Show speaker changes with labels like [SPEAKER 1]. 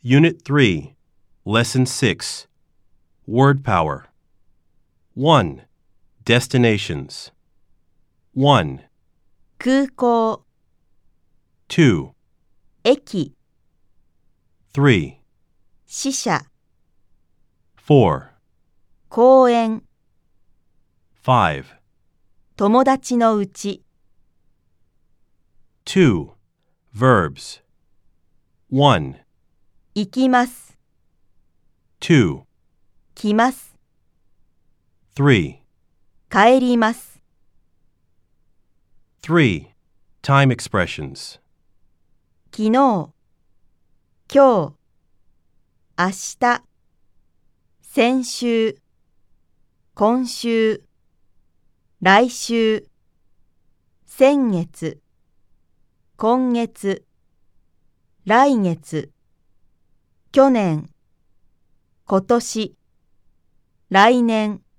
[SPEAKER 1] Unit 3, Lesson 6, Word Power. 1. Destinations. 1,
[SPEAKER 2] 空港、
[SPEAKER 1] 2,
[SPEAKER 2] 駅、
[SPEAKER 1] 3,
[SPEAKER 2] 支社、
[SPEAKER 1] 4,
[SPEAKER 2] 公園、
[SPEAKER 1] 5,
[SPEAKER 2] 友達のうち、
[SPEAKER 1] 2. Verbs. 1,
[SPEAKER 2] 行きます、
[SPEAKER 1] 2,
[SPEAKER 2] 来ます、
[SPEAKER 1] 3.
[SPEAKER 2] 帰ります。
[SPEAKER 1] 3. Time expressions.
[SPEAKER 2] 昨日、今日、明日、先週、今週、来週、先月、今月、来月、去年、今年、来年。